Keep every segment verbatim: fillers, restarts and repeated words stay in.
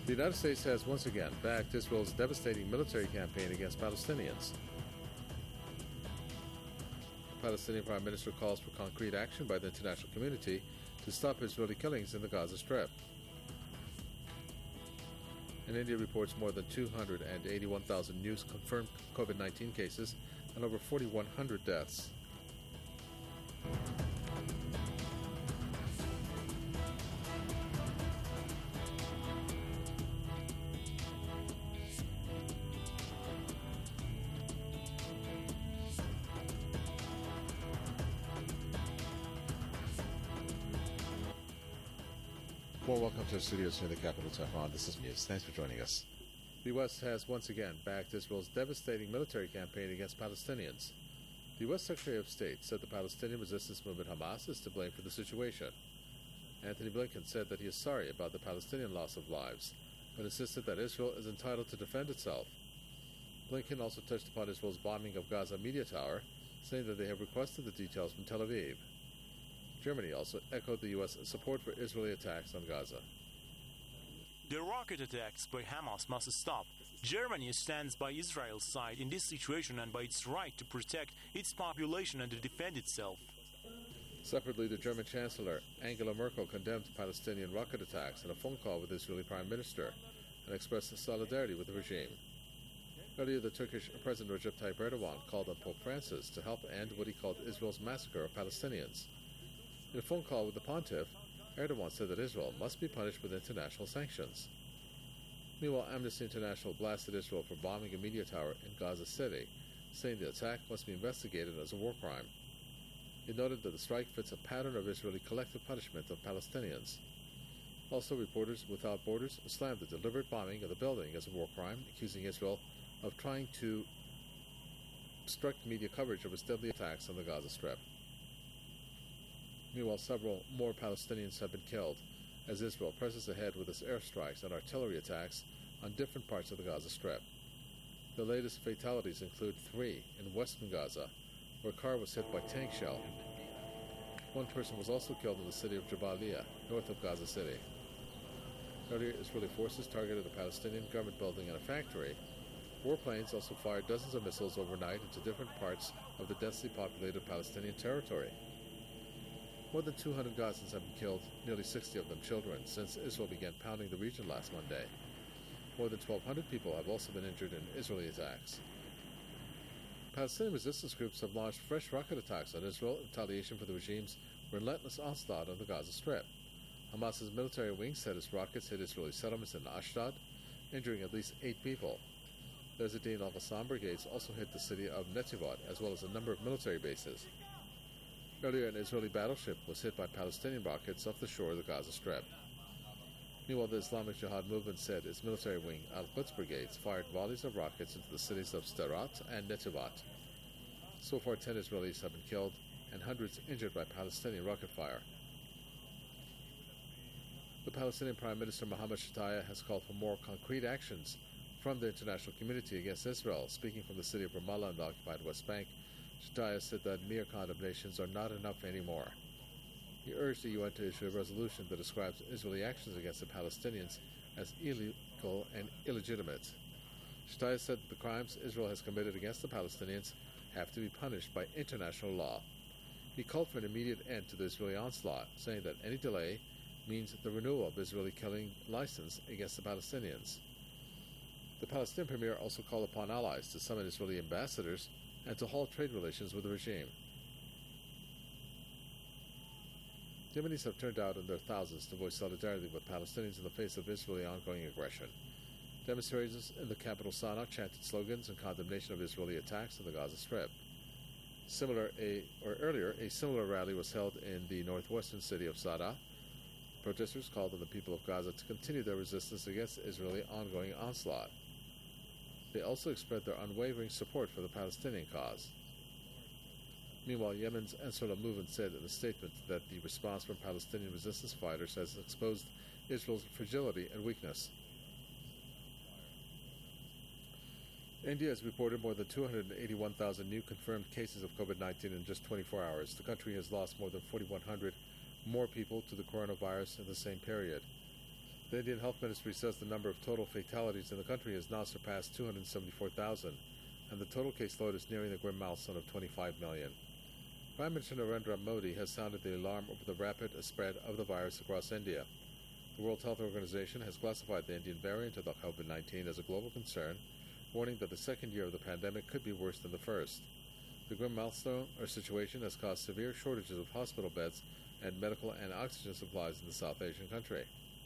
The United States has once again backed Israel's devastating military campaign against Palestinians. The Palestinian Prime Minister calls for concrete action by the international community to stop Israeli killings in the Gaza Strip. And India reports more than two hundred eighty-one thousand new confirmed COVID nineteen cases and over forty-one hundred deaths. Well, welcome to the studios here in the capital, Tehran. This is News. Thanks for joining us. The U S has once again backed Israel's devastating military campaign against Palestinians. The U S Secretary of State said the Palestinian resistance movement Hamas is to blame for the situation. Antony Blinken said that he is sorry about the Palestinian loss of lives, but insisted that Israel is entitled to defend itself. Blinken also touched upon Israel's bombing of Gaza Media Tower, saying that they have requested the details from Tel Aviv. Germany also echoed the U S support for Israeli attacks on Gaza. The rocket attacks by Hamas must stop. Germany stands by Israel's side in this situation and by its right to protect its population and to defend itself. Separately, the German Chancellor Angela Merkel condemned Palestinian rocket attacks in a phone call with the Israeli Prime Minister and expressed solidarity with the regime. Earlier, the Turkish President Recep Tayyip Erdogan called on Pope Francis to help end what he called Israel's massacre of Palestinians. In a phone call with the pontiff, Erdogan said that Israel must be punished with international sanctions. Meanwhile, Amnesty International blasted Israel for bombing a media tower in Gaza City, saying the attack must be investigated as a war crime. It noted that the strike fits a pattern of Israeli collective punishment of Palestinians. Also, Reporters Without Borders slammed the deliberate bombing of the building as a war crime, accusing Israel of trying to obstruct media coverage of its deadly attacks on the Gaza Strip. Meanwhile, several more Palestinians have been killed as Israel presses ahead with its airstrikes and artillery attacks on different parts of the Gaza Strip. The latest fatalities include three in western Gaza, where a car was hit by tank shell. One person was also killed in the city of Jabalia, north of Gaza City. Earlier, Israeli forces targeted a Palestinian government building and a factory. Warplanes also fired dozens of missiles overnight into different parts of the densely populated Palestinian territory. More than two hundred Gazans have been killed, nearly sixty of them children, since Israel began pounding the region last Monday. More than twelve hundred people have also been injured in Israeli attacks. Palestinian resistance groups have launched fresh rocket attacks on Israel in retaliation for the regime's relentless onslaught on the Gaza Strip. Hamas's military wing said its rockets hit Israeli settlements in Ashdod, injuring at least eight people. The Ezzedine al-Qassam brigades also hit the city of Netivot, as well as a number of military bases. Earlier, an Israeli battleship was hit by Palestinian rockets off the shore of the Gaza Strip. Meanwhile, the Islamic Jihad movement said its military wing, Al-Quds brigades, fired volleys of rockets into the cities of Sderot and Netivot. So far, ten Israelis have been killed and hundreds injured by Palestinian rocket fire. The Palestinian Prime Minister Mohammed Shtayyeh has called for more concrete actions from the international community against Israel. Speaking from the city of Ramallah in the occupied West Bank, Shtayyeh said that mere condemnations are not enough anymore. He urged the U N to issue a resolution that describes Israeli actions against the Palestinians as illegal and illegitimate. Shtayyeh said that the crimes Israel has committed against the Palestinians have to be punished by international law. He called for an immediate end to the Israeli onslaught, saying that any delay means the renewal of Israeli killing license against the Palestinians. The Palestinian premier also called upon allies to summon Israeli ambassadors and to halt trade relations with the regime. Yemenis have turned out in their thousands to voice solidarity with Palestinians in the face of Israeli ongoing aggression. Demonstrators in the capital Sana'a chanted slogans in condemnation of Israeli attacks on the Gaza Strip. Similar, a, or earlier, a similar rally was held in the northwestern city of Sana'a. Protesters called on the people of Gaza to continue their resistance against Israeli ongoing onslaught. They also expressed their unwavering support for the Palestinian cause. Meanwhile, Yemen's Ansarullah movement said in a statement that the response from Palestinian resistance fighters has exposed Israel's fragility and weakness. India has reported more than two hundred eighty-one thousand new confirmed cases of COVID nineteen in just twenty-four hours. The country has lost more than forty-one hundred more people to the coronavirus in the same period. The Indian Health Ministry says the number of total fatalities in the country has now surpassed two hundred seventy-four thousand, and the total caseload is nearing the grim milestone of twenty-five million. Prime Minister Narendra Modi has sounded the alarm over the rapid spread of the virus across India. The World Health Organization has classified the Indian variant of the COVID nineteen as a global concern, warning that the second year of the pandemic could be worse than the first. The grim milestone or situation has caused severe shortages of hospital beds and medical and oxygen supplies in the South Asian country.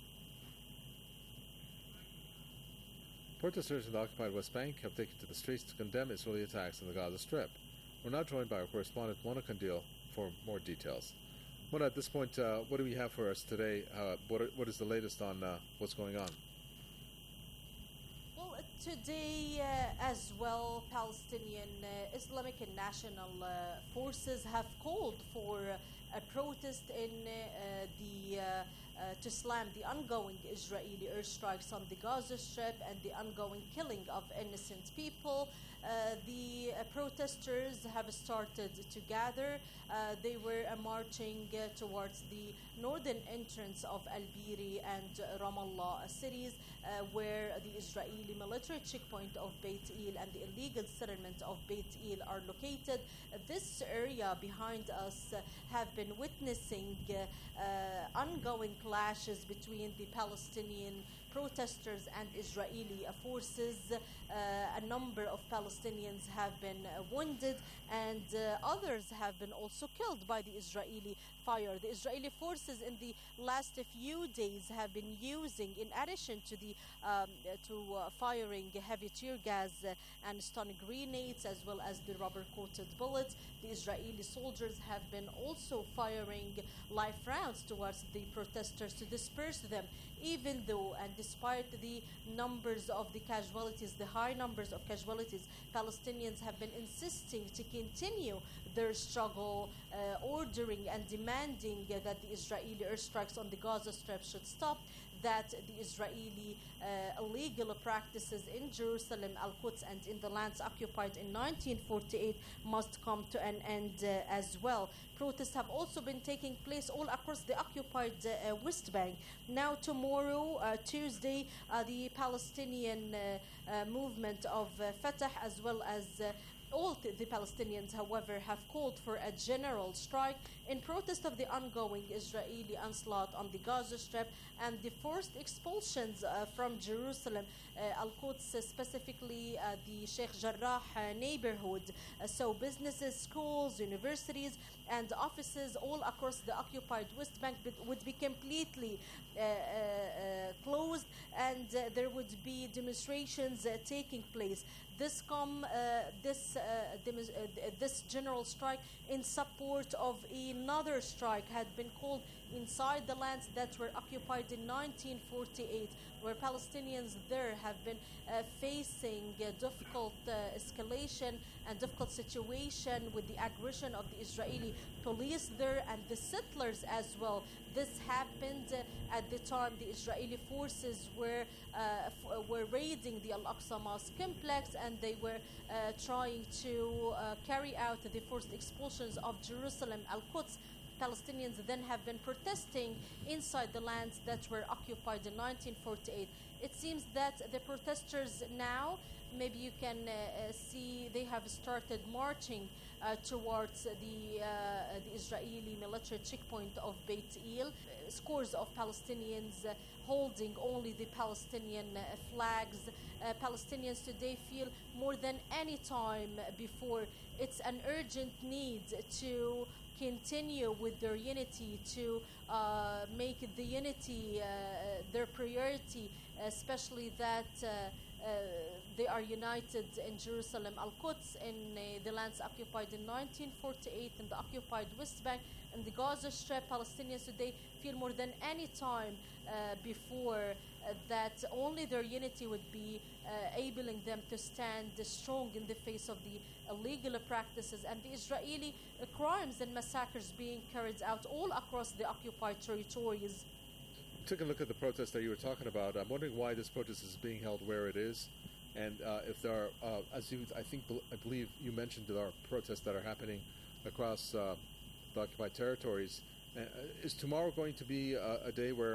Protesters in the occupied West Bank have taken to the streets to condemn Israeli attacks on the Gaza Strip. We're now joined by our correspondent Mona Kandil for more details. Mona, at this point, uh, what do we have for us today? Uh, what, are, what is the latest on uh, what's going on? Well, today uh, as well, Palestinian uh, Islamic and National uh, Forces have called for a protest in uh, the uh, uh, to slam the ongoing Israeli airstrikes on the Gaza Strip and the ongoing killing of innocent people. Uh, the uh, protesters have started to gather. Uh, they were uh, marching uh, towards the northern entrance of Al-Biri and uh, Ramallah cities, uh, where the Israeli military checkpoint of Beit El and the illegal settlement of Beit El are located. Uh, this area behind us uh, have been witnessing uh, uh, ongoing clashes between the Palestinian protesters and Israeli uh, forces. Uh, a number of Palestinians have been uh, wounded, and uh, others have been also killed by the Israeli fire. The Israeli forces in the last few days have been using, in addition to the um, to uh, firing heavy tear gas uh, and stun grenades, as well as the rubber-coated bullets, the Israeli soldiers have been also firing live rounds towards the protesters to disperse them. Even though, and despite the numbers of the casualties, the high numbers of casualties, Palestinians have been insisting to continue their struggle, uh, ordering and demanding uh, that the Israeli airstrikes on the Gaza Strip should stop, that the Israeli uh, illegal practices in Jerusalem, Al-Quds, and in the lands occupied in nineteen forty-eight must come to an end uh, as well. Protests have also been taking place all across the occupied uh, West Bank. Now tomorrow, uh, Tuesday, uh, the Palestinian uh, uh, movement of uh, Fatah, as well as uh, all th- the Palestinians, however, have called for a general strike in protest of the ongoing Israeli onslaught on the Gaza Strip and the forced expulsions uh, from Jerusalem, uh, Al-Quds, uh, specifically uh, the Sheikh Jarrah uh, neighborhood. Uh, so businesses, schools, universities, and offices all across the occupied West Bank would be completely uh, uh, uh, closed, and uh, there would be demonstrations uh, taking place. This come uh, this uh, demis- uh, this general strike in support of another strike had been called inside the lands that were occupied in nineteen forty-eight, where Palestinians there have been uh, facing uh, difficult uh, escalation and difficult situation with the aggression of the Israeli police there and the settlers as well. This happened uh, at the time the Israeli forces were uh, f- were raiding the Al-Aqsa Mosque complex, and they were uh, trying to uh, carry out the forced expulsions of Jerusalem, Al-Quds. Palestinians then have been protesting inside the lands that were occupied in nineteen forty-eight. It seems that the protesters now, maybe you can uh, uh, see, they have started marching uh, towards the, uh, the Israeli military checkpoint of Beit El. Uh, scores of Palestinians uh, holding only the Palestinian uh, flags. Uh, Palestinians today feel more than any time before it's an urgent need to continue with their unity, to uh, make the unity uh, their priority, especially that uh, uh, they are united in Jerusalem, Al-Quds, in uh, the lands occupied in nineteen forty-eight, in the occupied West Bank, and the Gaza Strip. Palestinians today feel more than any time uh, before uh, that only their unity would be uh, enabling them to stand strong in the face of the illegal practices and the Israeli uh, crimes and massacres being carried out all across the occupied territories. Taking a look at the protest that you were talking about, I'm wondering why this protest is being held where it is, and uh, if there are, uh, as you, I think, I believe you mentioned there are protests that are happening across uh, the occupied territories. Uh, is tomorrow going to be a, a day where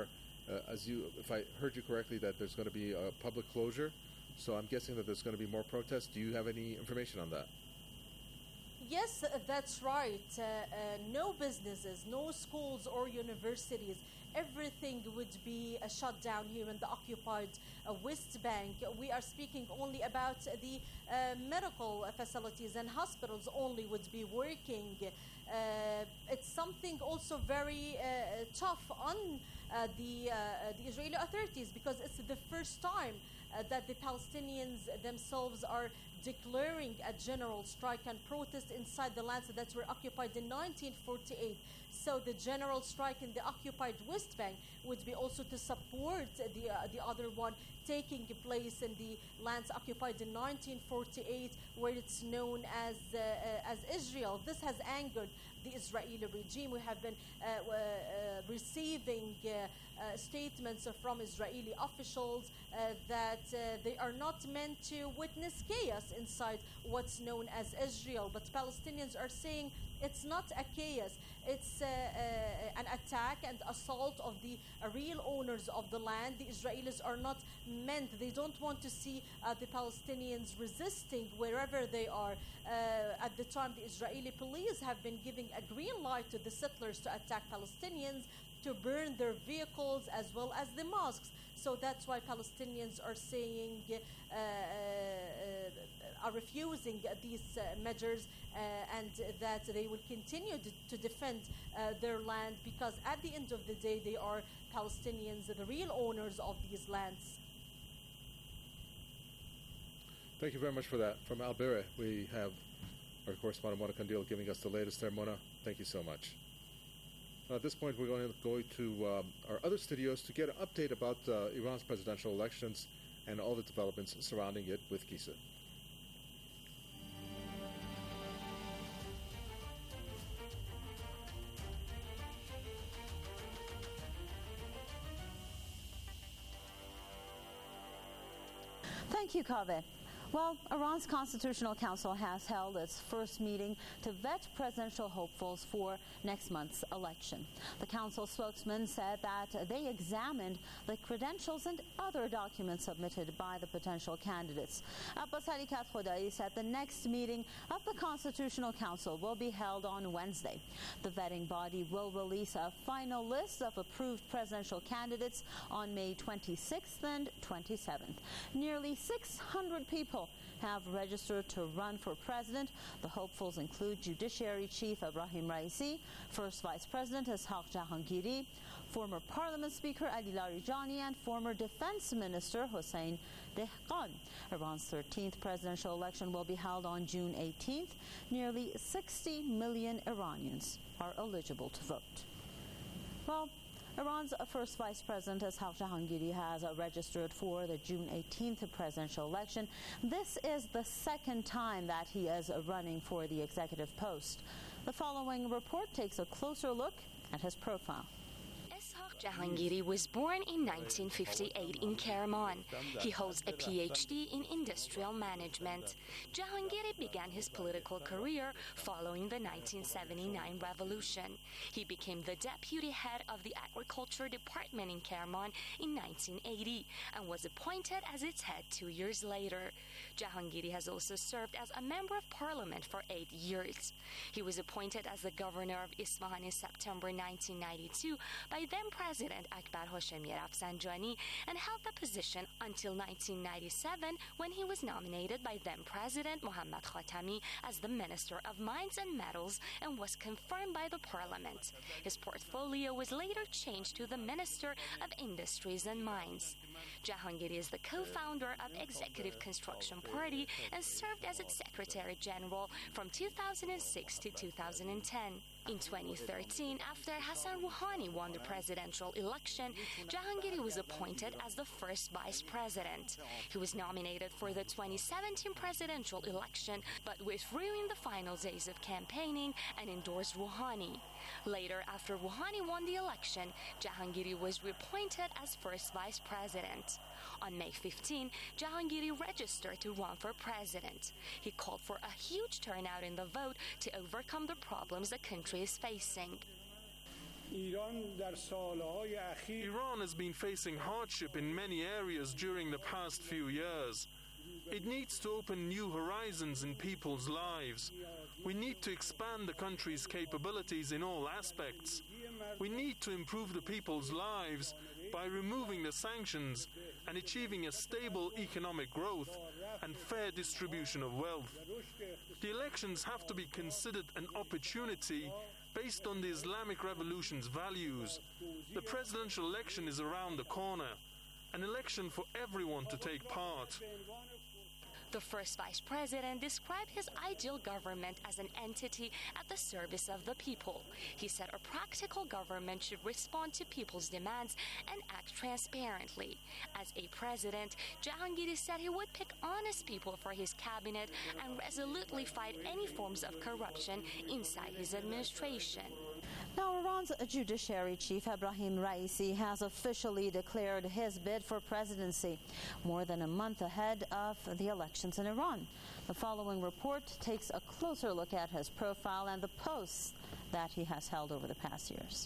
uh, as you, if I heard you correctly, that there's going to be a public closure. So I'm guessing that there's going to be more protests. Do you have any information on that? Yes, that's right. Uh, uh, no businesses, no schools or universities. Everything would be uh, shut down here in the occupied uh, West Bank. We are speaking only about the uh, medical facilities, and hospitals only would be working. Uh, it's something also very uh, tough on uh, the, uh, the Israeli authorities, because it's the first time uh, that the Palestinians themselves are declaring a general strike and protest inside the lands that were occupied in nineteen forty-eight. So the general strike in the occupied West Bank would be also to support the, uh, the other one taking place in the lands occupied in nineteen forty-eight, where it's known as, uh, uh, as Israel. This has angered the Israeli regime. We have been uh, uh, receiving uh, uh, statements from Israeli officials uh, that uh, they are not meant to witness chaos inside what's known as Israel. But Palestinians are saying it's not a chaos. It's uh, uh, an attack and assault of the uh, real owners of the land. The Israelis are not meant, they don't want to see uh, the Palestinians resisting wherever they are. Uh, at the time, the Israeli police have been giving a green light to the settlers to attack Palestinians, to burn their vehicles as well as the mosques. So that's why Palestinians are saying, uh, uh, uh, are refusing these uh, measures, uh, and that they will continue to, to defend uh, their land, because at the end of the day, they are Palestinians, the real owners of these lands. Thank you very much for that. From Al Beira, we have our correspondent Mona Kandil giving us the latest there. Mona, thank you so much. At this point, we're going to go to um, our other studios to get an update about uh, Iran's presidential elections and all the developments surrounding it with Kisa. Thank you, Kaveh. Well, Iran's Constitutional Council has held its first meeting to vet presidential hopefuls for next month's election. The council spokesman said that they examined the credentials and other documents submitted by the potential candidates. Abbas Ali Khatkodai said the next meeting of the Constitutional Council will be held on Wednesday. The vetting body will release a final list of approved presidential candidates on May twenty-sixth and twenty-seventh. Nearly six hundred people have registered to run for president. The hopefuls include Judiciary Chief Ebrahim Raisi, First Vice President Ishaq Jahangiri, former Parliament Speaker Ali Larijani, and former Defense Minister Hossein Dehqan. Iran's thirteenth presidential election will be held on June eighteenth. Nearly sixty million Iranians are eligible to vote. Well, Iran's first vice president, Ishaq Jahangiri, has registered for the June eighteenth presidential election. This is the second time that he is running for the executive post. The following report takes a closer look at his profile. Jahangiri was born in nineteen fifty-eight in Kerman. He holds a P H D in industrial management. Jahangiri began his political career following the nineteen seventy-nine revolution. He became the deputy head of the agriculture department in Kerman in nineteen eighty and was appointed as its head two years later. Jahangiri has also served as a member of parliament for eight years. He was appointed as the governor of Isfahan in September nineteen ninety-two by then President Akbar Hashemi Rafsanjani, and held the position until nineteen ninety-seven, when he was nominated by then President Mohammad Khatami as the Minister of Mines and Metals and was confirmed by the parliament. His portfolio was later changed to the Minister of Industries and Mines. Jahangiri is the co-founder of Executive Construction Party and served as its Secretary General from two thousand six to two thousand ten. In twenty thirteen, after Hassan Rouhani won the presidential election, Jahangiri was appointed as the first vice president. He was nominated for the twenty seventeen presidential election, but withdrew in the final days of campaigning and endorsed Rouhani. Later, after Rouhani won the election, Jahangiri was reappointed as first vice president. On May fifteenth, Jahangiri registered to run for president. He called for a huge turnout in the vote to overcome the problems the country is facing. Iran has been facing hardship in many areas during the past few years. It needs to open new horizons in people's lives. We need to expand the country's capabilities in all aspects. We need to improve the people's lives by removing the sanctions and achieving a stable economic growth and fair distribution of wealth. The elections have to be considered an opportunity based on the Islamic Revolution's values. The presidential election is around the corner, an election for everyone to take part. The first vice president described his ideal government as an entity at the service of the people. He said a practical government should respond to people's demands and act transparently. As a president, Jahangiri said he would pick honest people for his cabinet and resolutely fight any forms of corruption inside his administration. Now, Iran's Judiciary Chief Ebrahim Raisi has officially declared his bid for presidency more than a month ahead of the elections in Iran. The following report takes a closer look at his profile and the posts that he has held over the past years.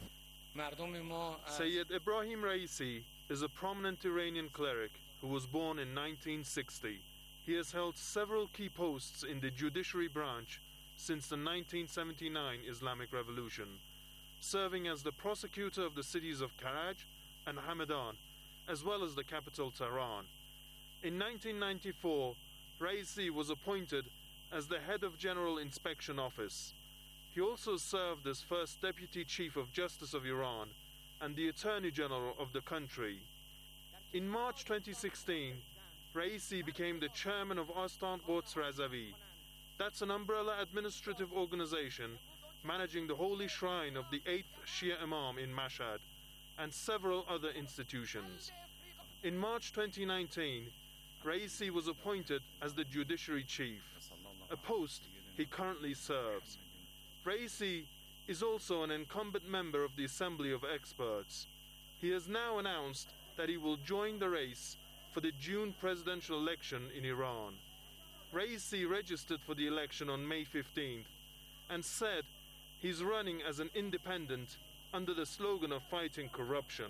Sayyid Ebrahim Raisi is a prominent Iranian cleric who was born in nineteen sixty. He has held several key posts in the judiciary branch since the nineteen seventy-nine Islamic Revolution, serving as the prosecutor of the cities of Karaj and Hamadan, as well as the capital Tehran. In nineteen ninety-four, Raisi was appointed as the head of General Inspection Office. He also served as first Deputy Chief of Justice of Iran and the Attorney General of the country. In March twenty sixteen, Raisi became the chairman of Astan Quds Razavi. That's an umbrella administrative organization managing the holy shrine of the eighth Shia Imam in Mashhad and several other institutions. In March twenty nineteen, Raisi was appointed as the Judiciary Chief, a post he currently serves. Raisi is also an incumbent member of the Assembly of Experts. He has now announced that he will join the race for the June presidential election in Iran. Raisi registered for the election on May fifteenth and said he's running as an independent under the slogan of fighting corruption.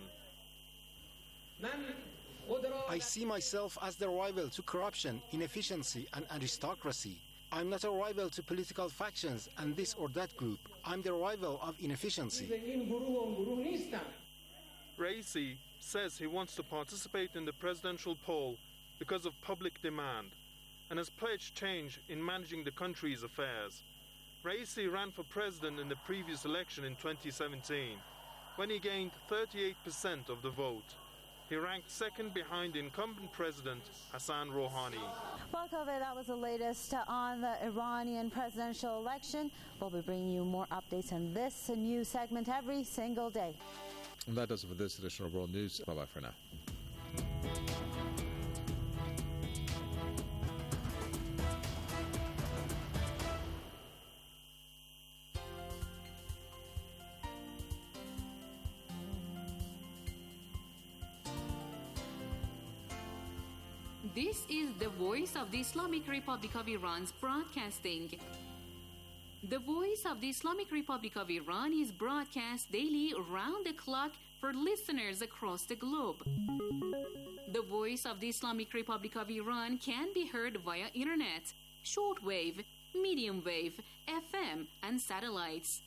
I see myself as the rival to corruption, inefficiency, and aristocracy. I'm not a rival to political factions and this or that group. I'm the rival of inefficiency. Raisi says he wants to participate in the presidential poll because of public demand and has pledged change in managing the country's affairs. Raisi ran for president in the previous election in twenty seventeen, when he gained thirty-eight percent of the vote. He ranked second behind incumbent President Hassan Rouhani. Well, Kaveh, that was the latest on the Iranian presidential election. We'll be bringing you more updates on this news segment every single day. And that does it for this edition of World News. Bye-bye for now. This is the Voice of the Islamic Republic of Iran's broadcasting. The Voice of the Islamic Republic of Iran is broadcast daily round the clock for listeners across the globe. The Voice of the Islamic Republic of Iran can be heard via internet, shortwave, medium wave, F M, and satellites.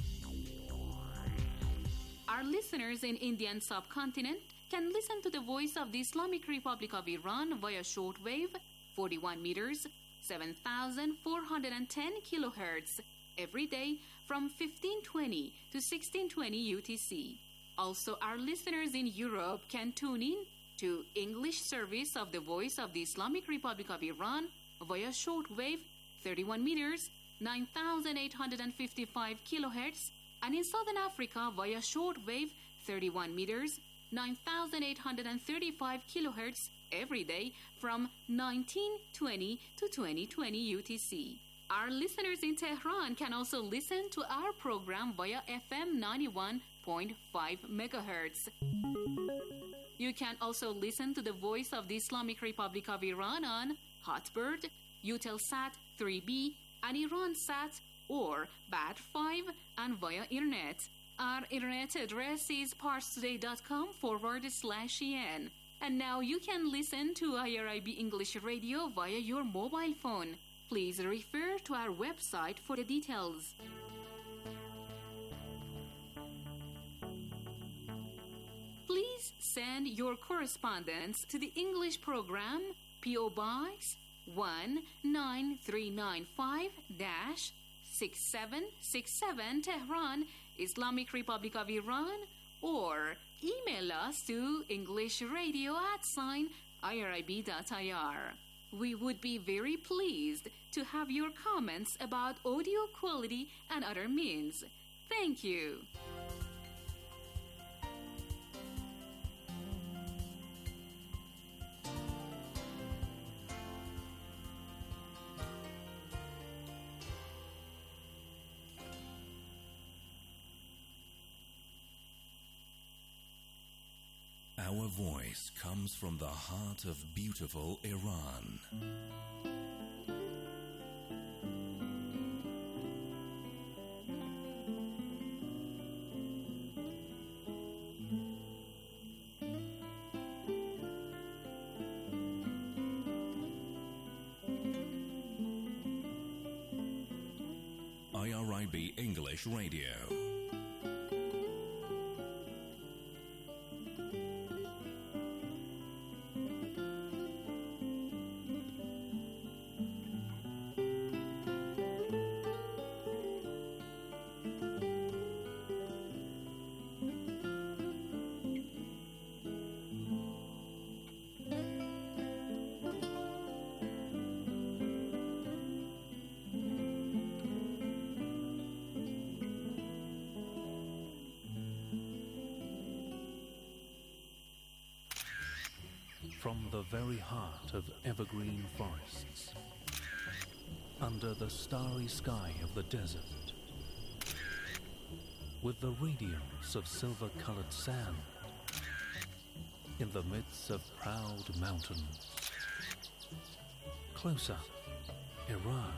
Our listeners in Indian subcontinent can listen to the Voice of the Islamic Republic of Iran via shortwave, forty-one meters, seven thousand four hundred ten kilohertz, every day from fifteen twenty to sixteen twenty U T C. Also, our listeners in Europe can tune in to English service of the Voice of the Islamic Republic of Iran via shortwave, thirty-one meters, nine thousand eight hundred fifty-five kilohertz, and in Southern Africa via shortwave, thirty-one meters, nine thousand eight hundred thirty-five kilohertz every day from nineteen twenty to twenty twenty U T C. Our listeners in Tehran can also listen to our program via F M ninety-one point five megahertz. You can also listen to the Voice of the Islamic Republic of Iran on Hotbird, Eutelsat three B, and IranSat or B A T five, and via internet. Our internet address is parstoday.com forward slash en. And now you can listen to I R I B English Radio via your mobile phone. Please refer to our website for the details. Please send your correspondence to the English program, P O Box one nine three nine five six seven six seven, Tehran, Islamic Republic of Iran, or email us to englishradio at sign irib.ir. We would be very pleased to have your comments about audio quality and other means. Thank you. Our voice comes from the heart of beautiful Iran. I R I B English Radio. From the very heart of evergreen forests, under the starry sky of the desert, with the radiance of silver-colored sand, in the midst of proud mountains, close up, Iran.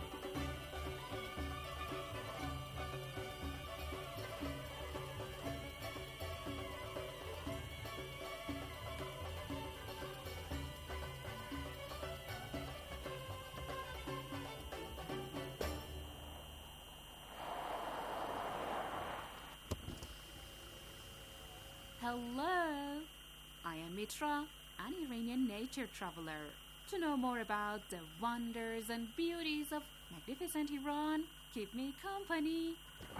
Hello, I am Mitra, an Iranian nature traveler. To know more about the wonders and beauties of magnificent Iran, keep me company.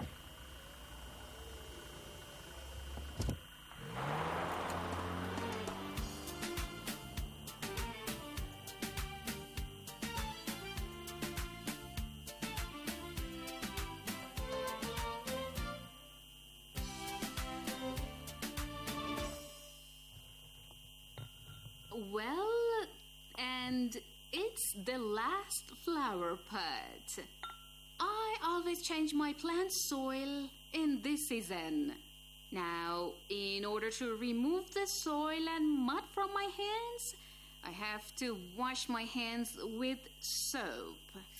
Well, and it's the last flower pot. I always change my plant soil in this season. Now, in order to remove the soil and mud from my hands, I have to wash my hands with soap.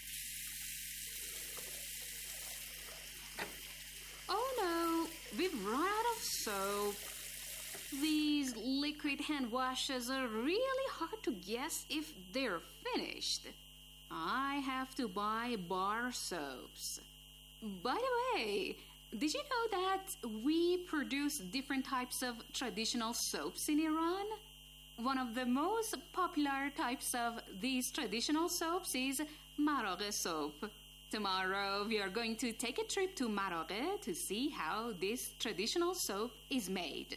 Oh no, we've run out of soap. These liquid hand washes are really hard to guess if they're finished. I have to buy bar soaps. By the way, did you know that we produce different types of traditional soaps in Iran? One of the most popular types of these traditional soaps is Maraghe soap. Tomorrow we are going to take a trip to Maraghe to see how this traditional soap is made.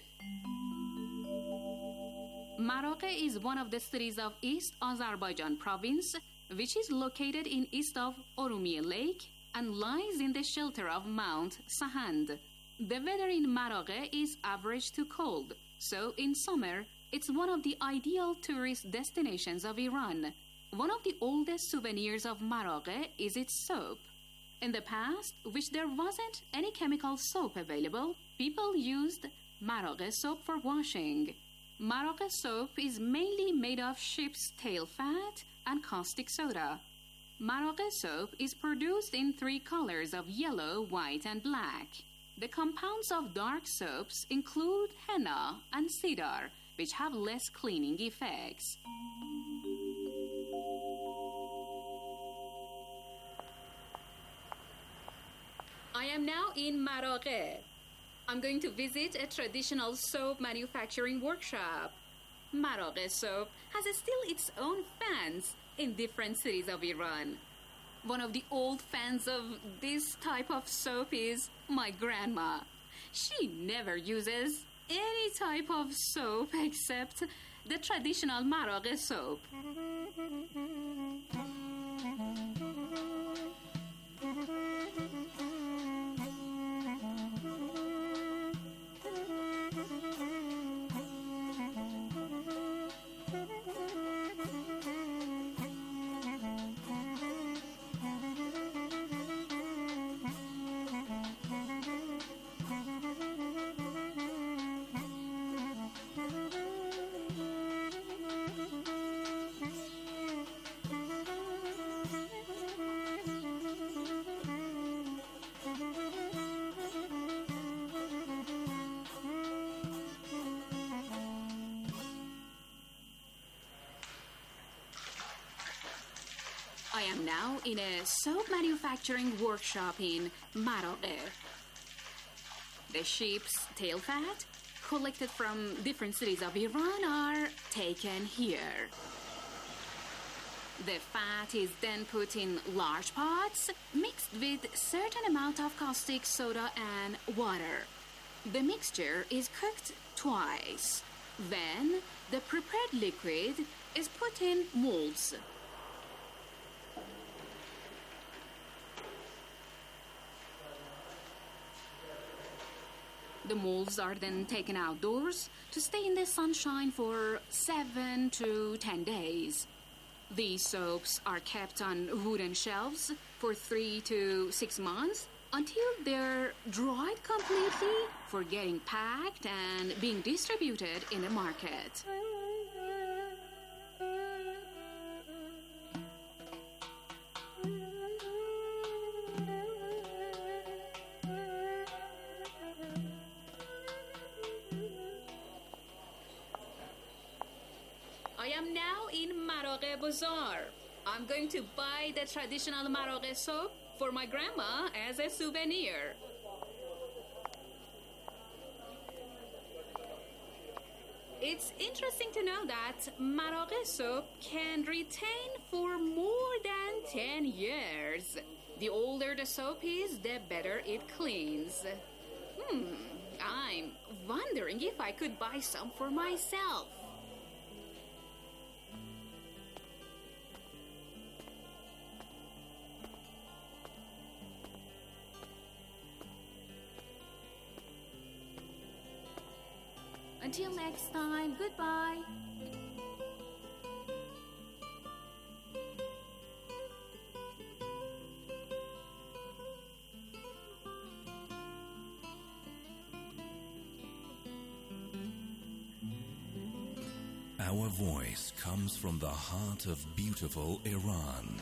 Maraghe is one of the cities of East Azerbaijan province, which is located in east of Oromiyeh Lake and lies in the shelter of Mount Sahand. The weather in Maraghe is average to cold, so in summer it's one of the ideal tourist destinations of Iran. One of the oldest souvenirs of Maraghe is its soap. In the past, which there wasn't any chemical soap available, people used Maraghe soap for washing. Maraghe soap is mainly made of sheep's tail fat and caustic soda. Maraghe soap is produced in three colors of yellow, white, and black. The compounds of dark soaps include henna and cedar, which have less cleaning effects. I am now in Maraghe. I'm going to visit a traditional soap manufacturing workshop. Maraghe soap has still its own fans in different cities of Iran. One of the old fans of this type of soap is my grandma. She never uses any type of soap except the traditional Maraghe soap. I am now in a soap manufacturing workshop in Maraghe. The sheep's tail fat, collected from different cities of Iran, are taken here. The fat is then put in large pots, mixed with certain amount of caustic soda and water. The mixture is cooked twice. Then, the prepared liquid is put in molds. The molds are then taken outdoors to stay in the sunshine for seven to ten days. These soaps are kept on wooden shelves for three to six months until they're dried completely for getting packed and being distributed in the market. I am now in Maraghe Bazaar. I'm going to buy the traditional Maraghe soap for my grandma as a souvenir. It's interesting to know that Maraghe soap can retain for more than ten years. The older the soap is, the better it cleans. Hmm, I'm wondering if I could buy some for myself. Until next time, goodbye. Our voice comes from the heart of beautiful Iran.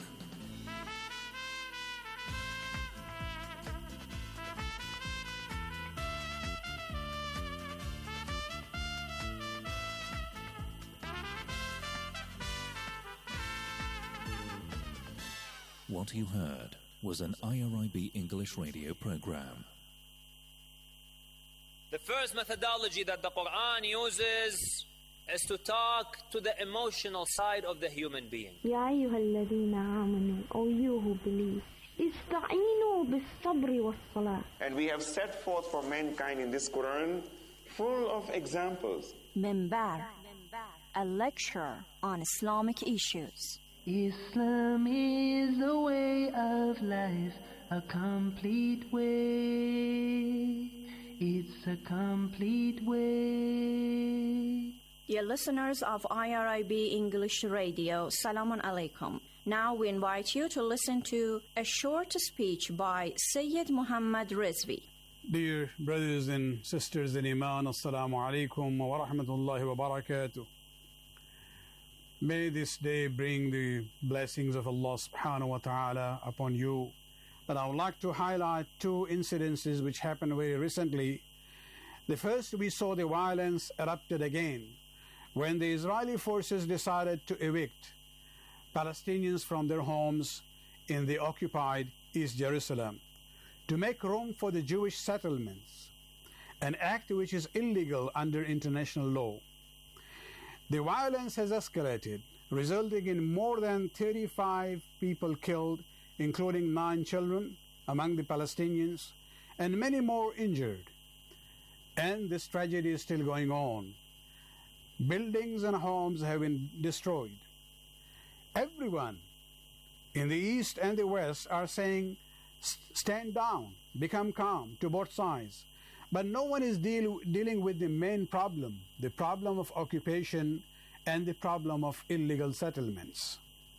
What you heard was an I R I B English radio program. The first methodology that the Quran uses is to talk to the emotional side of the human being. يا أيها الذين آمنوا, O you who believe, استعينوا بالصبر والصلاة. And we have set forth for mankind in this Quran full of examples. Minbar, a lecture on Islamic issues. Islam is a way of life, a complete way. It's a complete way. Dear listeners of I R I B English Radio, Salamun Alaikum. Now we invite you to listen to a short speech by Sayyid Muhammad Rizvi. Dear brothers and sisters in Iman, Assalamu alaikum wa rahmatullahi wa barakatuh. May this day bring the blessings of Allah subhanahu wa ta'ala upon you, And I would like to highlight two incidences which happened very recently. The first, we saw the violence erupted again when the Israeli forces decided to evict Palestinians from their homes in the occupied East Jerusalem to make room for the Jewish settlements, an act which is illegal under international law. The violence has escalated, resulting in more than thirty-five people killed, including nine children among the Palestinians, and many more injured. And this tragedy is still going on. Buildings and homes have been destroyed. Everyone in the East and the West are saying, stand down, become calm to both sides. But no one is deal, dealing with the main problem, the problem of occupation and the problem of illegal settlements.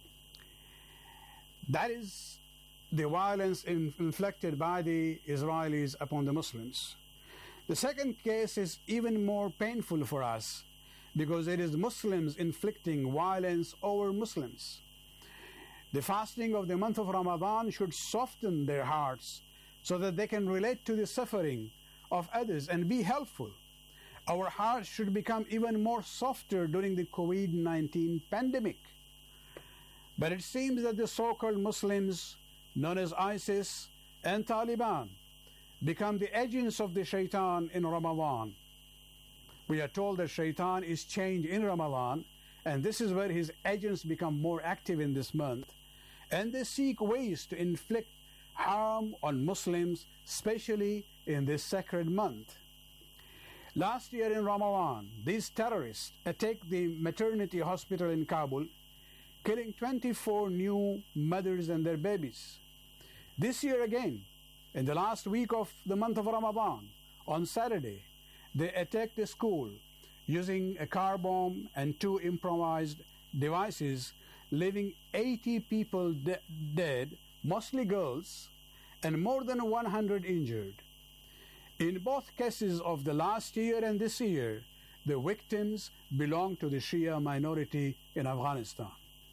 That is the violence in, inflicted by the Israelis upon the Muslims. The second case is even more painful for us because it is Muslims inflicting violence over Muslims. The fasting of the month of Ramadan should soften their hearts so that they can relate to the suffering of others and be helpful. Our hearts should become even more softer during the COVID nineteen pandemic. But it seems that the so-called Muslims, known as ISIS and Taliban, become the agents of the shaitan in Ramadan. We are told that shaitan is chained in Ramadan, and this is where his agents become more active in this month, and they seek ways to inflict harm on Muslims, especially in this sacred month. Last year in Ramadan, these terrorists attacked the maternity hospital in Kabul, killing twenty-four new mothers and their babies. This year again, in the last week of the month of Ramadan, on Saturday, they attacked a school using a car bomb and two improvised devices, leaving eighty people de- dead, mostly girls, and more than one hundred injured. In both cases of the last year and this year, the victims belong to the Shia minority in Afghanistan.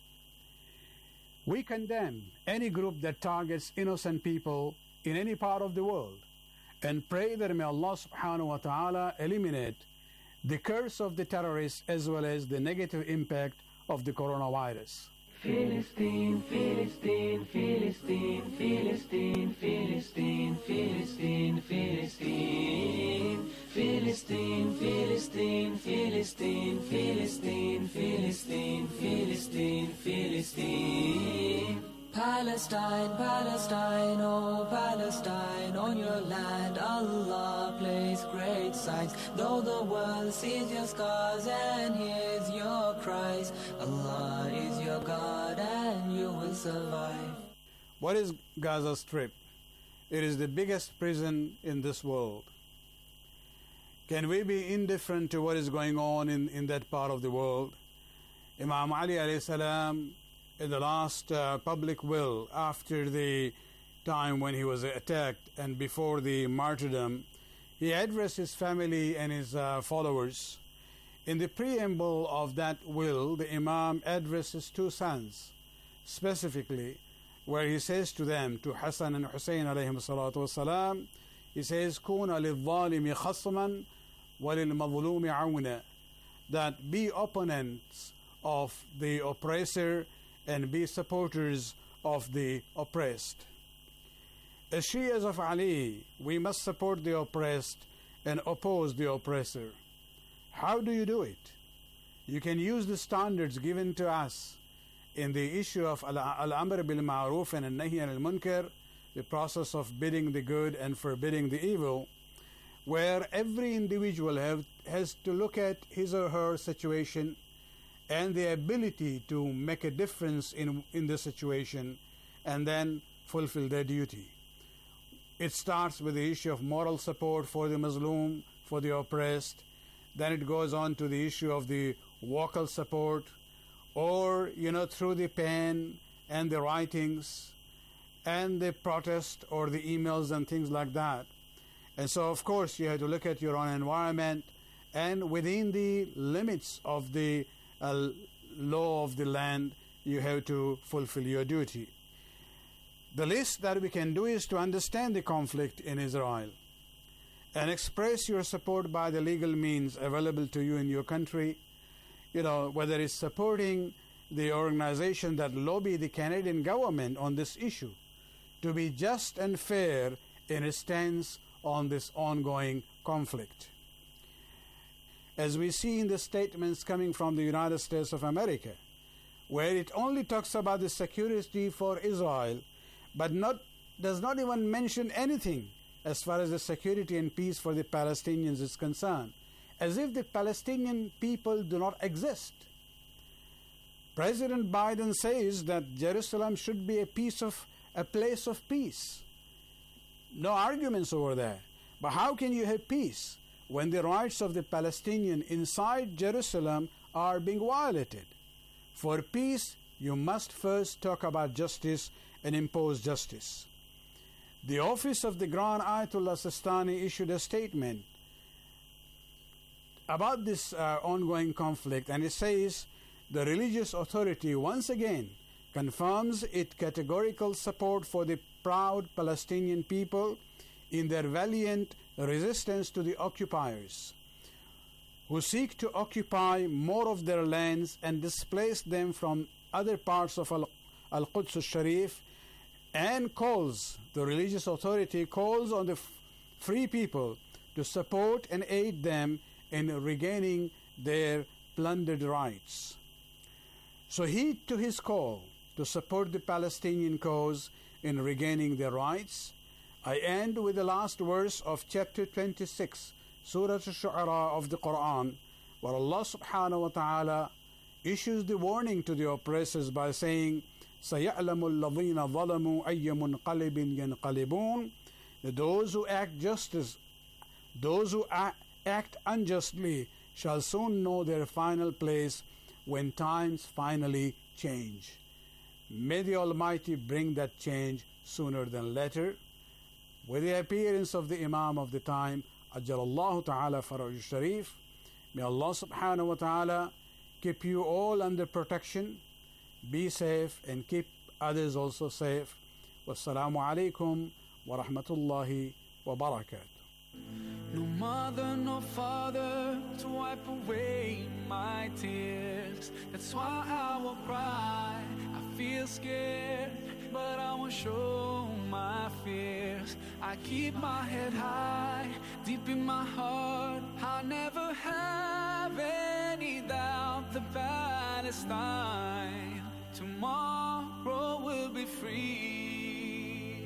We condemn any group that targets innocent people in any part of the world and pray that may Allah subhanahu wa ta'ala eliminate the curse of the terrorists as well as the negative impact of the coronavirus. Philistine, Philistine, Philistine, Philistine, Philistine, Philistine, Philistine, Philistine, Philistine, Philistine, Philistine, Philistine, Philistine, Philistine. Palestine, Palestine, oh Palestine, on your land Allah plays great signs. Though the world sees your scars and hears your cries, Allah is your God and you will survive. What is Gaza Strip? It is the biggest prison in this world. Can we be indifferent to what is going on in, in that part of the world? Imam Ali alayhi salam, in the last uh, public will, after the time when he was attacked and before the martyrdom, he addressed his family and his uh, followers. In the preamble of that will, the Imam addresses two sons, specifically, where he says to them, to Hassan and Hussein alayhim salatu wasalam, he says, كُونَ لِلظَّالِمِ خَصْمًا وَلِلْمَظْلُومِ عَوْنًا, that be opponents of the oppressor and be supporters of the oppressed. As Shias of Ali, we must support the oppressed and oppose the oppressor. How do you do it? You can use the standards given to us in the issue of al-amr bil ma'ruf and al-nahy anil munkar, the process of bidding the good and forbidding the evil, where every individual have, has to look at his or her situation and the ability to make a difference in, in the situation and then fulfill their duty. It starts with the issue of moral support for the Muslim, for the oppressed. Then it goes on to the issue of the vocal support, or, you know, through the pen and the writings and the protest or the emails and things like that. And so, of course, you have to look at your own environment and within the limits of the uh, law of the land, you have to fulfill your duty. The least that we can do is to understand the conflict in Israel and express your support by the legal means available to you in your country, you know, whether it's supporting the organization that lobby the Canadian government on this issue to be just and fair in its stance on this ongoing conflict. As we see in the statements coming from the United States of America, where it only talks about the security for Israel, but not does not even mention anything as far as the security and peace for the Palestinians is concerned, as if the Palestinian people do not exist. President Biden says that Jerusalem should be a piece of a place of peace. No arguments over there. But how can you have peace when the rights of the Palestinian inside Jerusalem are being violated? For peace, you must first talk about justice and impose justice. The office of the Grand Ayatollah Sistani issued a statement about this uh, ongoing conflict, and it says the religious authority once again confirms its categorical support for the proud Palestinian people in their valiant resistance to the occupiers, who seek to occupy more of their lands and displace them from other parts of Al- Al-Quds al-Sharif, and calls, the religious authority calls on the f- free people to support and aid them in regaining their plundered rights. So heed to his call to support the Palestinian cause in regaining their rights. I end with the last verse of chapter twenty-six, Surah Al-Shu'ara of the Quran, where Allah subhanahu wa ta'ala issues the warning to the oppressors by saying, سَيَعْلَمُ الَّذِينَ ظَلَمُوا أَيَّ مُنْقَلِبٍ يَنْقَلِبُونَ, that those who act justice, those who act, act unjustly shall soon know their final place when times finally change. May the Almighty bring that change sooner than later. With the appearance of the Imam of the time, Ajjalallahu Ta'ala Faraj Sharif, may Allah subhanahu wa ta'ala keep you all under protection, be safe, and keep others also safe. Wassalamu alaikum wa rahmatullahi wa barakatuh. No mother, no father to wipe away my tears. That's why I will cry. I feel scared, but I won't show my fears. I keep my head high, deep in my heart. I'll never have any doubt that Palestine tomorrow will be free.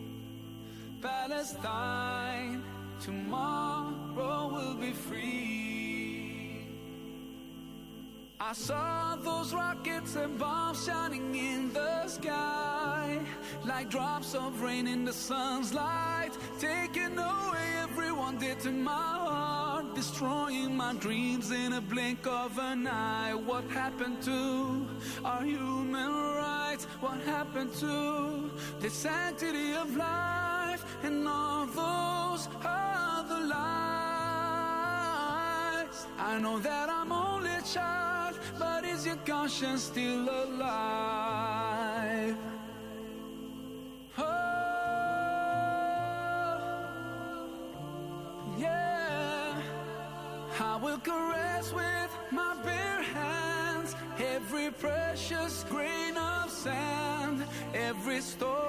Palestine tomorrow will be free. I saw those rockets and bombs shining in the sky, like drops of rain in the sun's light, taking away everyone dear to my heart, destroying my dreams in a blink of an eye. What happened to our human rights? What happened to the sanctity of life and all those other lives? I know that I'm only a child, but is your conscience still alive? Oh, yeah. I will caress with my bare hands every precious grain of sand, every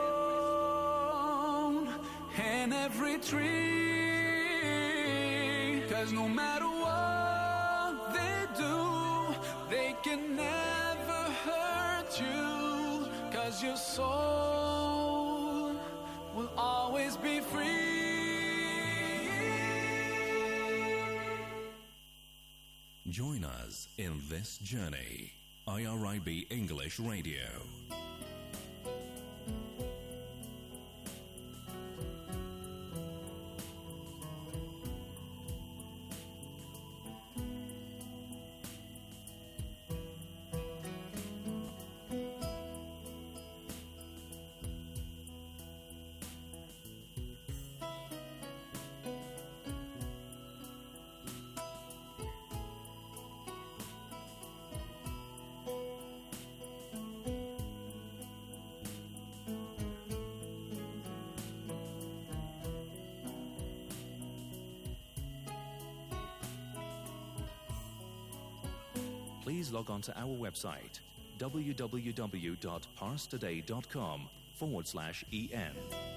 stone and every tree. 'Cause no matter what they do, they can never hurt you. 'Cause your soul will always be free. Join us in this journey. I R I B English Radio. please log on to our website www.parstoday.com forward slash EN.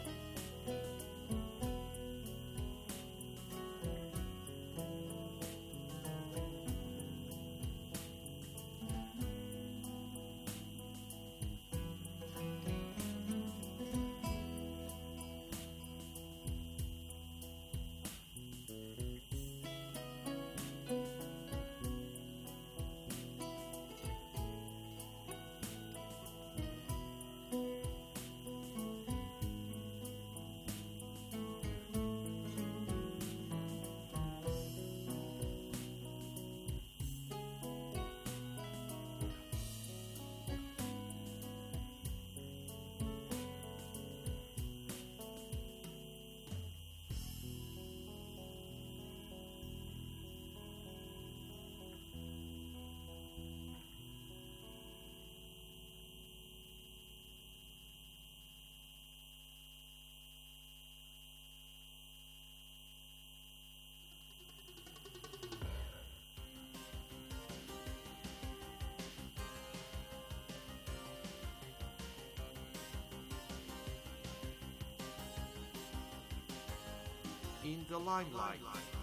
In the limelight.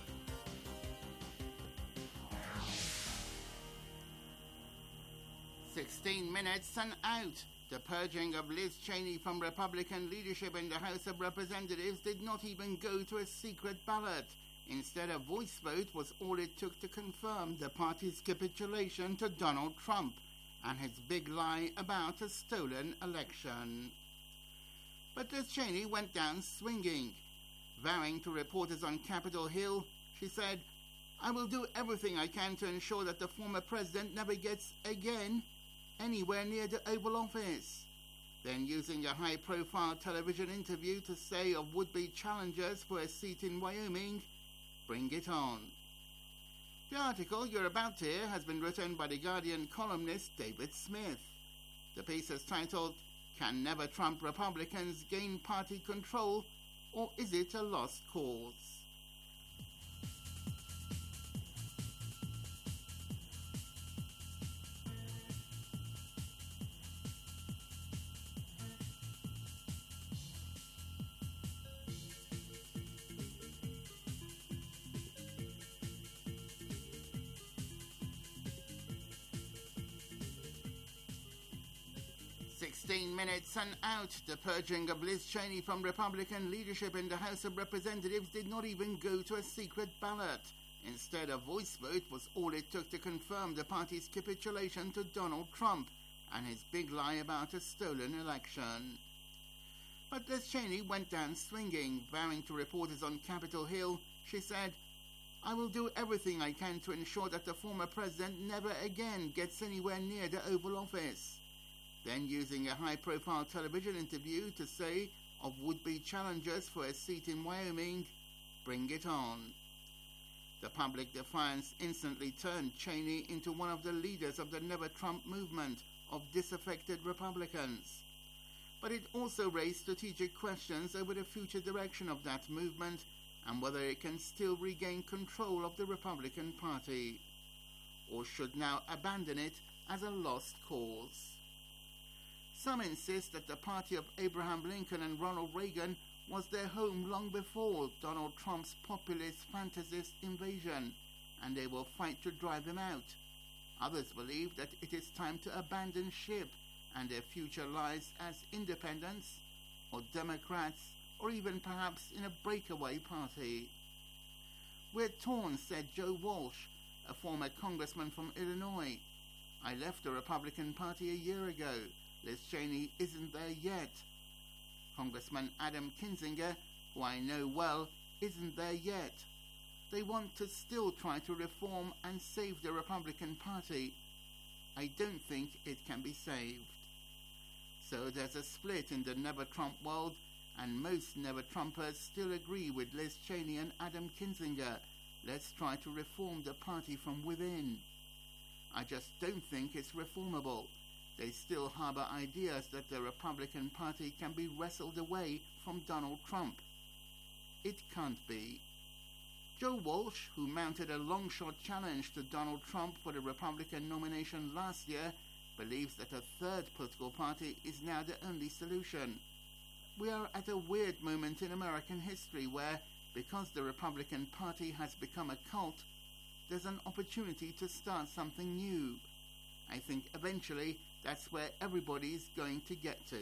Sixteen minutes and out. The purging of Liz Cheney from Republican leadership in the House of Representatives did not even go to a secret ballot. Instead, a voice vote was all it took to confirm the party's capitulation to Donald Trump and his big lie about a stolen election. But Liz Cheney went down swinging. Vowing to reporters on Capitol Hill, she said, "I will do everything I can to ensure that the former president never gets again anywhere near the Oval Office." Then using a high-profile television interview to say of would-be challengers for a seat in Wyoming, "Bring it on." The article you're about to hear has been written by The Guardian columnist David Smith. The piece is titled, "Can Never Trump Republicans Gain Party Control, or Is It a Lost Cause?" Sixteen minutes and out. The purging of Liz Cheney from Republican leadership in the House of Representatives did not even go to a secret ballot. Instead, a voice vote was all it took to confirm the party's capitulation to Donald Trump and his big lie about a stolen election. But Liz Cheney went down swinging, vowing to reporters on Capitol Hill. She said, "I will do everything I can to ensure that the former president never again gets anywhere near the Oval Office." Then using a high-profile television interview to say of would-be challengers for a seat in Wyoming, "Bring it on." The public defiance instantly turned Cheney into one of the leaders of the Never Trump movement of disaffected Republicans. But it also raised strategic questions over the future direction of that movement and whether it can still regain control of the Republican Party, or should now abandon it as a lost cause. Some insist that the party of Abraham Lincoln and Ronald Reagan was their home long before Donald Trump's populist fantasist invasion, and they will fight to drive him out. Others believe that it is time to abandon ship, and their future lies as independents, or Democrats, or even perhaps in a breakaway party. "We're torn," said Joe Walsh, a former congressman from Illinois. "I left the Republican Party a year ago. Liz Cheney isn't there yet." Congressman Adam Kinzinger, who I know well, isn't there yet. They want to still try to reform and save the Republican Party. I don't think it can be saved. So there's a split in the Never-Trump world, and most Never-Trumpers still agree with Liz Cheney and Adam Kinzinger. Let's try to reform the party from within. I just don't think it's reformable. They still harbor ideas that the Republican Party can be wrestled away from Donald Trump. It can't be. Joe Walsh, who mounted a long-shot challenge to Donald Trump for the Republican nomination last year, believes that a third political party is now the only solution. We are at a weird moment in American history where, because the Republican Party has become a cult, there's an opportunity to start something new. I think eventually that's where everybody's going to get to.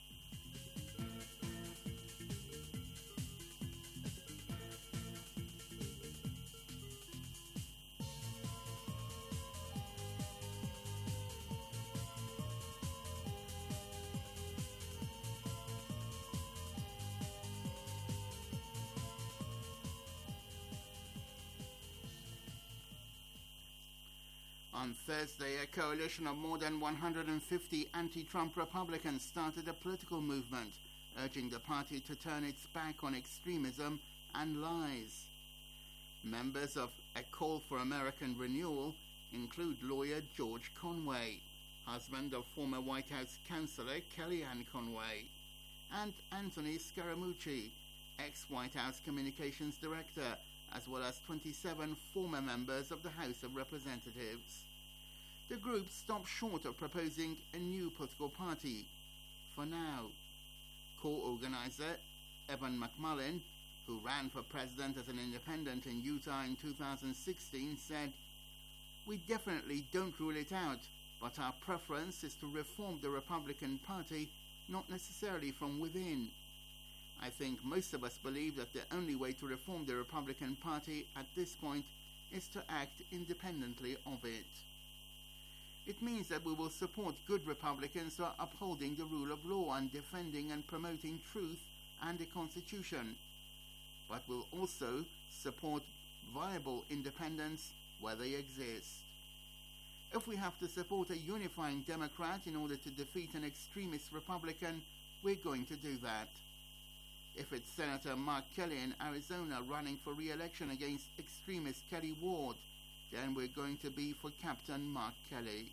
On Thursday, a coalition of more than one hundred fifty anti-Trump Republicans started a political movement, urging the party to turn its back on extremism and lies. Members of A Call for American Renewal include lawyer George Conway, husband of former White House counselor Kellyanne Conway, and Anthony Scaramucci, ex-White House communications director, as well as twenty-seven former members of the House of Representatives. The group stopped short of proposing a new political party, for now. Co-organizer Evan McMullin, who ran for president as an independent in Utah in two thousand sixteen, said, "We definitely don't rule it out, but our preference is to reform the Republican Party, not necessarily from within. I think most of us believe that the only way to reform the Republican Party at this point is to act independently of it. It means that we will support good Republicans who are upholding the rule of law and defending and promoting truth and the Constitution, but will also support viable independents where they exist. If we have to support a unifying Democrat in order to defeat an extremist Republican, we're going to do that. If it's Senator Mark Kelly in Arizona running for re-election against extremist Kelly Ward, then we're going to be for Captain Mark Kelly."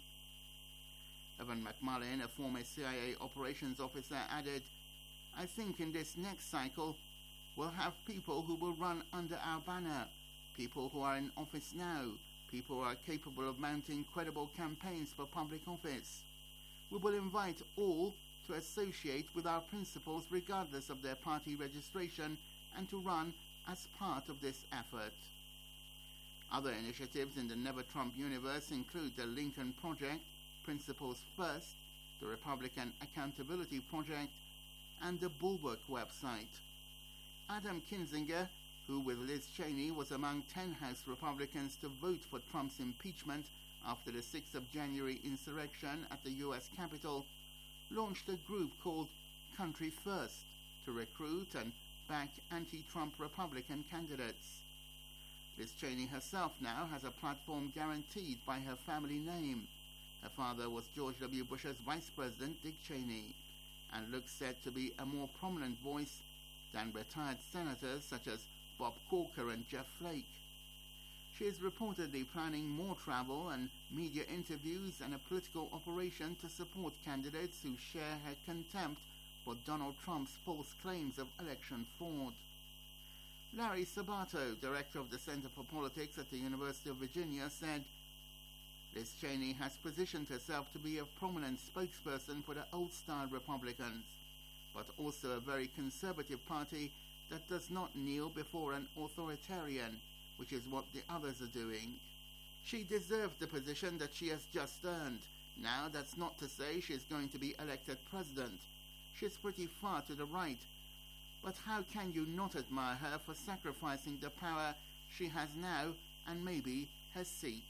Evan McMullin, a former C I A operations officer, added, "I think in this next cycle, we'll have people who will run under our banner, people who are in office now, people who are capable of mounting credible campaigns for public office. We will invite all to associate with our principles regardless of their party registration and to run as part of this effort." Other initiatives in the Never Trump universe include the Lincoln Project, Principles First, the Republican Accountability Project, and the Bulwark website. Adam Kinzinger, who with Liz Cheney was among ten House Republicans to vote for Trump's impeachment after the sixth of January insurrection at the U S Capitol, launched a group called Country First to recruit and back anti-Trump Republican candidates. Liz Cheney herself now has a platform guaranteed by her family name. Her father was George W. Bush's Vice President Dick Cheney, and looks set to be a more prominent voice than retired senators such as Bob Corker and Jeff Flake. She is reportedly planning more travel and media interviews and a political operation to support candidates who share her contempt for Donald Trump's false claims of election fraud. Larry Sabato, director of the Center for Politics at the University of Virginia, said, "Liz Cheney has positioned herself to be a prominent spokesperson for the old-style Republicans, but also a very conservative party that does not kneel before an authoritarian, which is what the others are doing. She deserved the position that she has just earned. Now, that's not to say she's going to be elected president. She's pretty far to the right. But how can you not admire her for sacrificing the power she has now and maybe her seat?"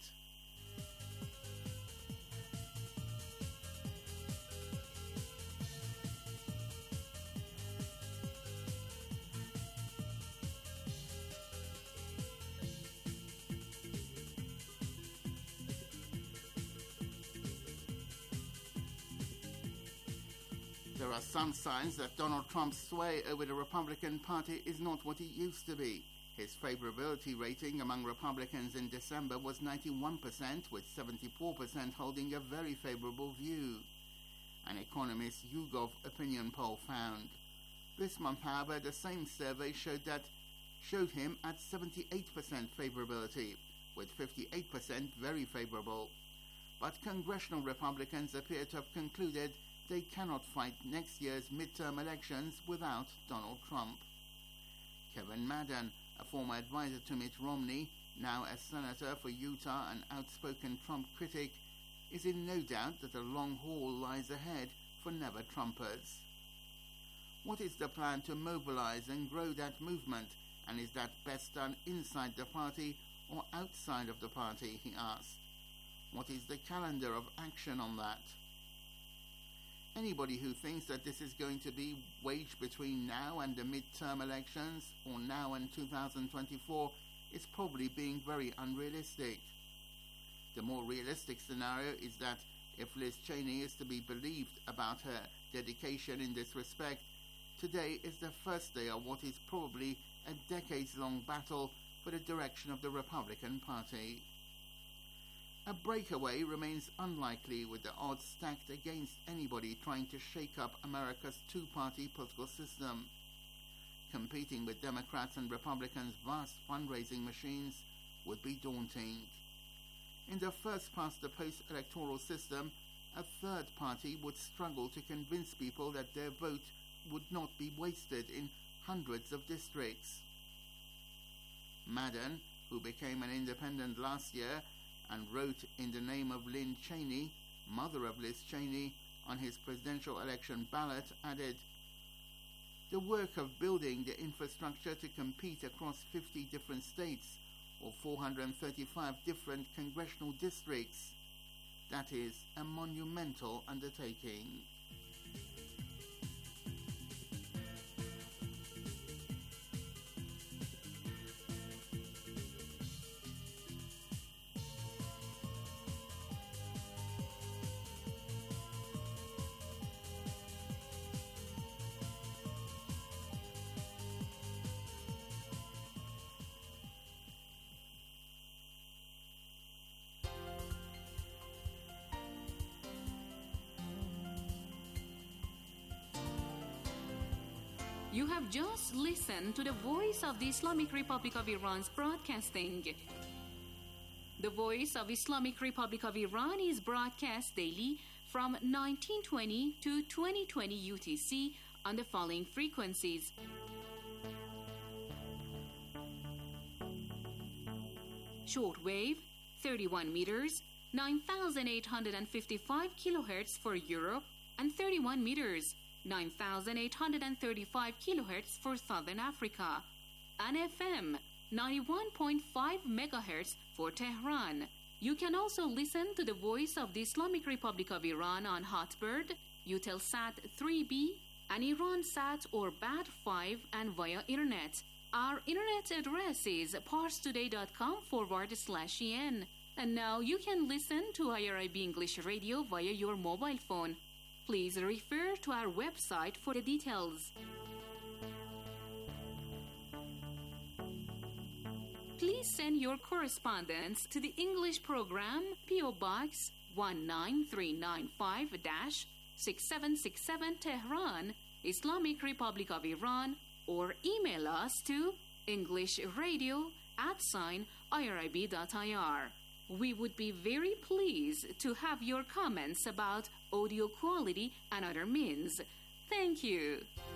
There are some signs that Donald Trump's sway over the Republican Party is not what it used to be. His favorability rating among Republicans in December was ninety-one percent, with seventy-four percent holding a very favorable view. An Economist YouGov opinion poll found. This month, however, the same survey showed that showed him at seventy-eight percent favorability, with fifty-eight percent very favorable. But congressional Republicans appear to have concluded they cannot fight next year's midterm elections without Donald Trump. Kevin Madden, a former advisor to Mitt Romney, now a senator for Utah and outspoken Trump critic, is in no doubt that a long haul lies ahead for never-Trumpers. What is the plan to mobilize and grow that movement, and is that best done inside the party or outside of the party, he asked. What is the calendar of action on that? Anybody who thinks that this is going to be waged between now and the midterm elections, or now and two thousand twenty-four, is probably being very unrealistic. The more realistic scenario is that if Liz Cheney is to be believed about her dedication in this respect, today is the first day of what is probably a decades-long battle for the direction of the Republican Party. A breakaway remains unlikely, with the odds stacked against anybody trying to shake up America's two-party political system. Competing with Democrats and Republicans' vast fundraising machines would be daunting. In the first-past-the-post electoral system, a third party would struggle to convince people that their vote would not be wasted in hundreds of districts. Madden, who became an independent last year and wrote in the name of Lynn Cheney, mother of Liz Cheney, on his presidential election ballot, added, "The work of building the infrastructure to compete across fifty different states or four hundred thirty-five different congressional districts, that is a monumental undertaking." You have just listened to the Voice of the Islamic Republic of Iran's broadcasting. The Voice of Islamic Republic of Iran is broadcast daily from nineteen twenty to twenty twenty U T C on the following frequencies. Shortwave, thirty-one meters, nine thousand eight hundred fifty-five kilohertz for Europe, and thirty-one meters, nine thousand eight hundred thirty-five kilohertz for Southern Africa, and F M ninety-one point five megahertz for Tehran. You can also listen to the Voice of the Islamic Republic of Iran on Hotbird, Eutelsat three B, and IranSat or B A D five, and via Internet. Our internet address is parstoday.com forward slash en. And now you can listen to I R I B English Radio via your mobile phone. Please refer to our website for the details. Please send your correspondence to the English program, P O Box one nine three nine five, six seven six seven, Tehran, Islamic Republic of Iran, or email us to englishradio at sign irib dot I R. We would be very pleased to have your comments about audio quality and other means. Thank you.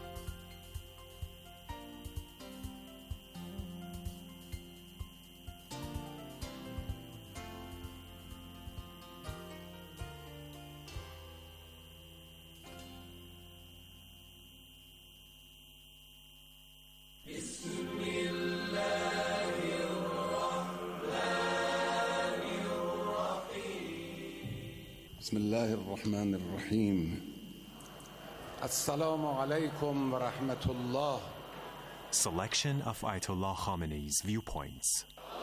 بسم الله الرحمن الرحيم السلام عليكم ورحمة الله. Selection of Ayatollah Khamenei's viewpoints.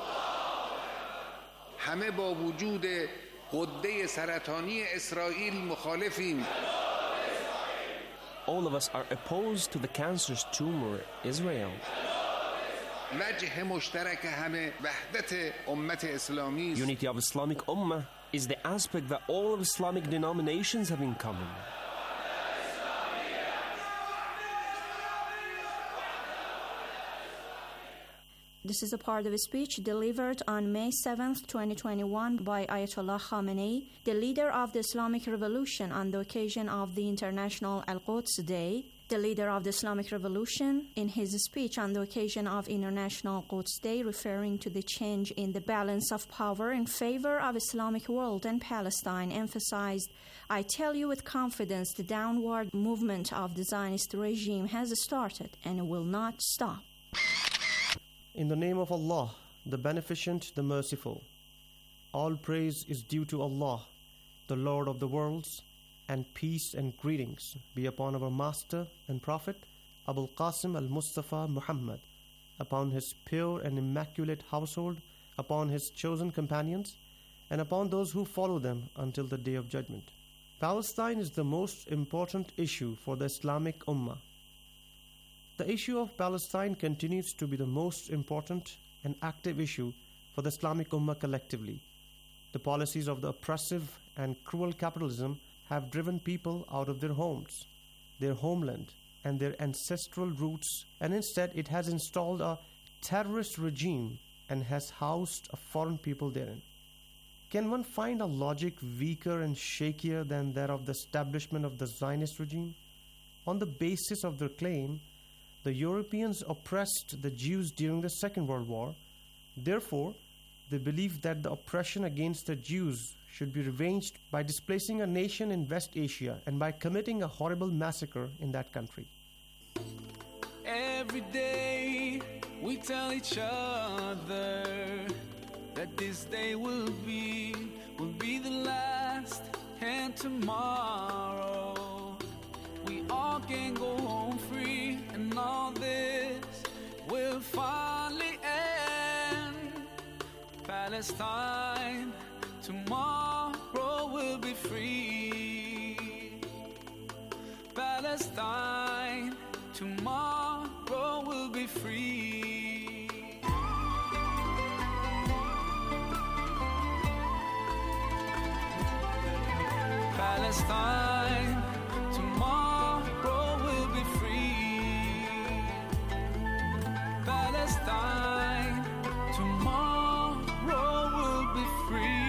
همه با وجود غده سرطانی اسرائیل مخالفیم. All of us are opposed to the cancerous tumor Israel. وجه مشترک همه وحدت امت اسلامی. Unity of Islamic Ummah is the aspect that all of Islamic denominations have in common. This is a part of a speech delivered on May seventh, twenty twenty-one by Ayatollah Khamenei, the leader of the Islamic Revolution, on the occasion of the International Al-Quds Day. The leader of the Islamic Revolution, in his speech on the occasion of International Quds Day, referring to the change in the balance of power in favor of Islamic world and Palestine, emphasized, "I tell you with confidence, the downward movement of the Zionist regime has started and it will not stop." In the name of Allah, the Beneficent, the Merciful. All praise is due to Allah, the Lord of the worlds, and peace and greetings be upon our Master and Prophet, Abul Qasim al-Mustafa Muhammad, upon his pure and immaculate household, upon his chosen companions, and upon those who follow them until the Day of Judgment. Palestine is the most important issue for the Islamic Ummah. The issue of Palestine continues to be the most important and active issue for the Islamic Ummah collectively. The policies of the oppressive and cruel capitalism have driven people out of their homes, their homeland, and their ancestral roots, and instead it has installed a terrorist regime and has housed a foreign people therein. Can one find a logic weaker and shakier than that of the establishment of the Zionist regime? On the basis of their claim, the Europeans oppressed the Jews during the Second World War. Therefore, they believe that the oppression against the Jews should be revenged by displacing a nation in West Asia and by committing a horrible massacre in that country. Every day we tell each other that this day will be, will be the last, and tomorrow we all can go home free, and all this will finally end. Palestine, tomorrow will be free. Palestine, tomorrow will be free. Palestine, tomorrow will be free. Palestine, tomorrow will be free.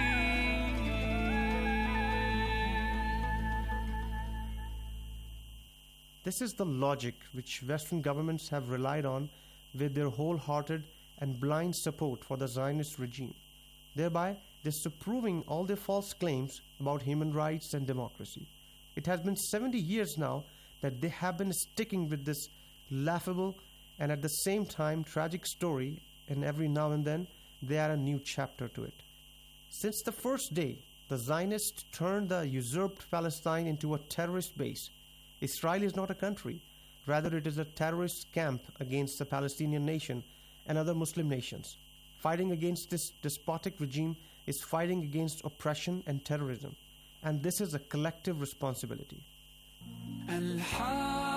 This is the logic which Western governments have relied on with their wholehearted and blind support for the Zionist regime, thereby disapproving all their false claims about human rights and democracy. It has been seventy years now that they have been sticking with this laughable and at the same time tragic story, and every now and then they add a new chapter to it. Since the first day, the Zionists turned the usurped Palestine into a terrorist base. Israel is not a country, rather it is a terrorist camp against the Palestinian nation and other Muslim nations. Fighting against this despotic regime is fighting against oppression and terrorism, and this is a collective responsibility. And